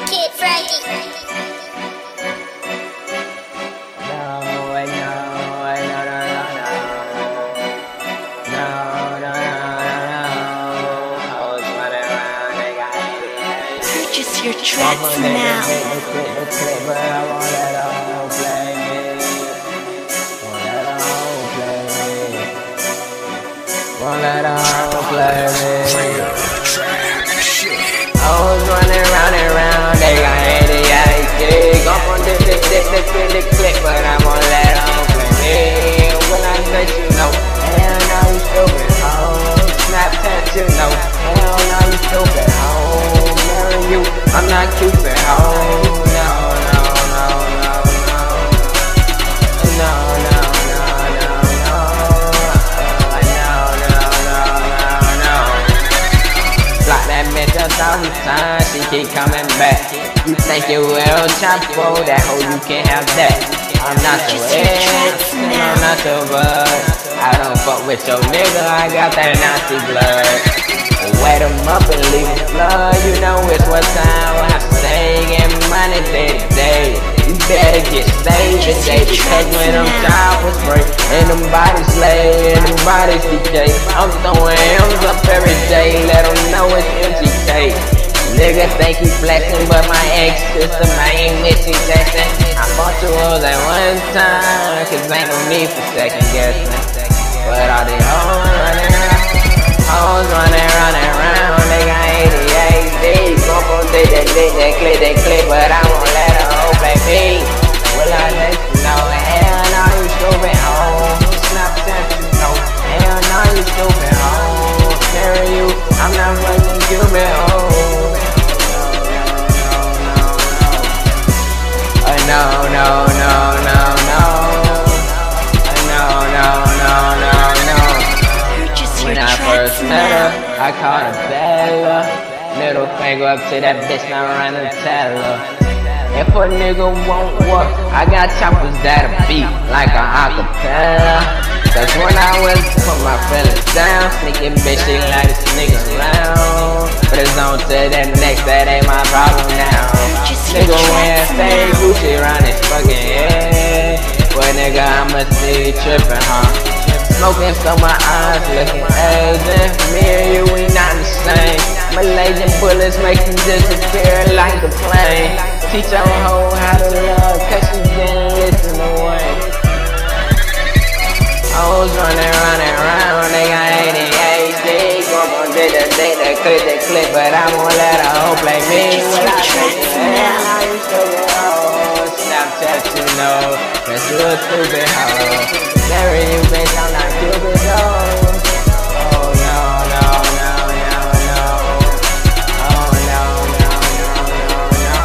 Kid Frankie. Purchase your tracks now. Won't let her play me. I was running round and round, they got 88 gigs. I'm on the clip, but I won't let her play me. When I let you know, hell no, you stupid hoe. Snapchat, you know, hell no, you stupid hoe. Marry you, I'm not Cupid hoe. No, no, no, no, no. No, no, no, no, no. Block that bitch 1,000 times, she keep coming back. You think you will chop for that hoe, you can't have that. I'm not your ex, and I'm not your bud. I don't fuck with your nigga, I got that Nazi blood. Wet him up and leave him blood, you know it's what time I stay. Getting money day to day. You better get saved today, because when them child was break and them bodies lay and them bodies decay, I'm throwing M's up every day, let them know it's MGK. Nigga think he flexing, but my ex-sister, I ain't Missy Jackson. I bought two hoes at one time, cause ain't no need for second guessing. But all these hoes running around, they got 88 D's. Gon' put they click, but I won't let her hoe play me. Will I let you know? Hell no, you stupid hoe. Snapchat, you know. Hell no, you stupid hoe. Marry you, I'm not fucking Cupid hoe. No, no, no, no, no. No, no, no, no, no. When I first met her, I called her Bella. Middle finger up to that bitch, now run and tell her. If a nigga won't work, I got choppers that'll beat like a acapella. Cause when I was put my feelings down, sneaking bitch, she like this nigga around. But it's on to that next, that ain't my problem now. Nigga wearing fake Gucci around his fucking head. Boy nigga, I must be trippin', huh? Smoking so my eyes looking Asian. Me and you, we not the same. Malaysian bullets make them disappear like a plane. Teach your hoe how to love, cause she didn't listen to one. Hoes running around, they got 88 D's. Gon' they click, but I won't let her hoe play me. When I say hell, now you stupid hoe. Snapchat, you know, cause you a stupid hoe. Marry you, bitch, I'm not Cupid hoe. Oh no, no, no, no, no. Oh no, no, no, no, no.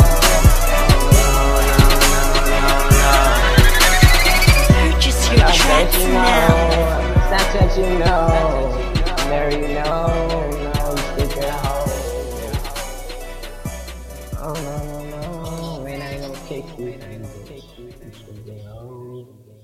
Purchase your tracks now. Snapchat, you know. Marry, you know. No, you stupid hoe. Oh no, no, no. Man, I ain't gonna kick you. You stupid hoe.